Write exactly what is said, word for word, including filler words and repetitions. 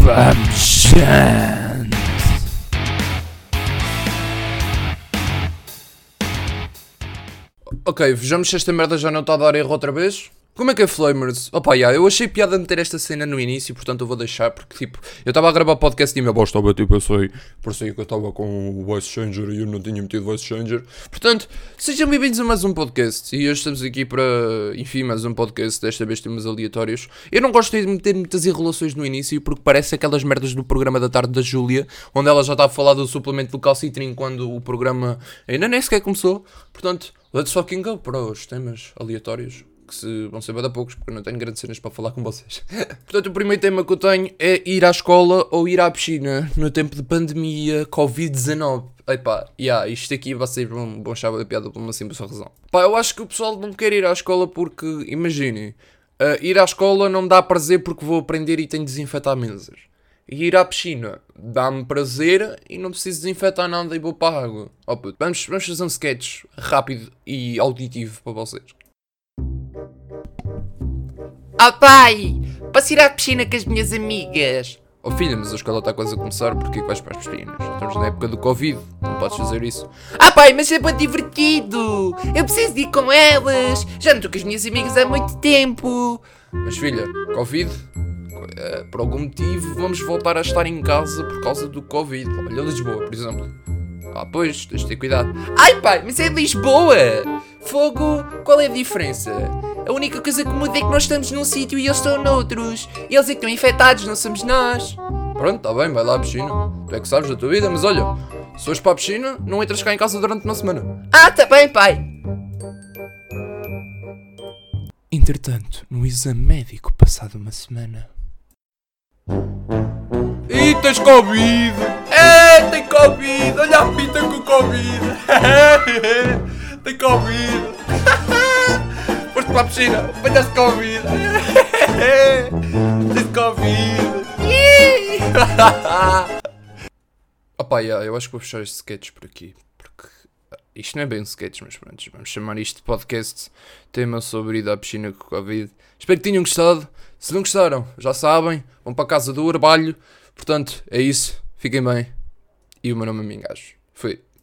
Vamos, gente. Ok, vejamos se esta merda já não está a dar erro outra vez. Como é que é, Flamers? Opa, yeah, eu achei piada meter esta cena no início, portanto eu vou deixar, porque tipo, eu estava a gravar podcast e a minha voz estava tipo, eu sei, parecia que eu estava com o voice changer e eu não tinha metido voice changer. Portanto, sejam bem-vindos a mais um podcast, e hoje estamos aqui para, enfim, mais um podcast, desta vez temos aleatórios. Eu não gosto de meter muitas enrolações no início, porque parece aquelas merdas do programa da tarde da Júlia, onde ela já está a falar do suplemento do calcitrim quando o programa ainda nem sequer começou. Portanto, let's fucking go para os temas aleatórios, que se vão ser bem a poucos, porque eu não tenho grandes cenas para falar com vocês. Portanto, o primeiro tema que eu tenho é ir à escola ou ir à piscina no tempo de pandemia covid dezanove. Epá, yeah, isto aqui vai ser um bom chave da piada por uma simples razão. Pá, eu acho que o pessoal não quer ir à escola porque, imaginem, uh, ir à escola não me dá prazer porque vou aprender e tenho de desinfetar mesas. E ir à piscina dá-me prazer e não preciso desinfetar nada e vou para a água. Oh, puto, vamos, vamos fazer um sketch rápido e auditivo para vocês. Oh pai, posso ir à piscina com as minhas amigas? Oh filha, mas a escola está quase a começar, porque é que vais para as piscinas? Estamos na época do Covid, não podes fazer isso. Ah pai, mas é muito divertido, eu preciso de ir com elas, já não estou com as minhas amigas há muito tempo. Mas filha, Covid, uh, por algum motivo vamos voltar a estar em casa por causa do Covid. Olha Lisboa, por exemplo. Ah pois, tens de ter cuidado. Ai pai, mas é Lisboa! Fogo, qual é a diferença? A única coisa que muda é que nós estamos num sítio e eles estão noutros. Eles é que estão infectados, não somos nós. Pronto, está bem, vai lá à piscina. Tu é que sabes da tua vida, mas olha, se fores para a piscina, não entras cá em casa durante uma semana. Ah, tá bem, pai. Entretanto, no exame médico, passado uma semana... Ih, tens Covid! É, tem Covid! Olha a pita com Covid! Tem Covid! Foste para a piscina, apanhaste Covid! Tens Covid! Opa, yeah, eu acho que vou fechar este sketch por aqui, porque isto não é bem um sketch, mas pronto, vamos chamar isto de podcast, tema sobre ir à piscina com Covid. Espero que tenham gostado. Se não gostaram, já sabem, vão para a casa do Orbalho. Portanto, é isso, fiquem bem. E o meu nome é Mingajo. Fui.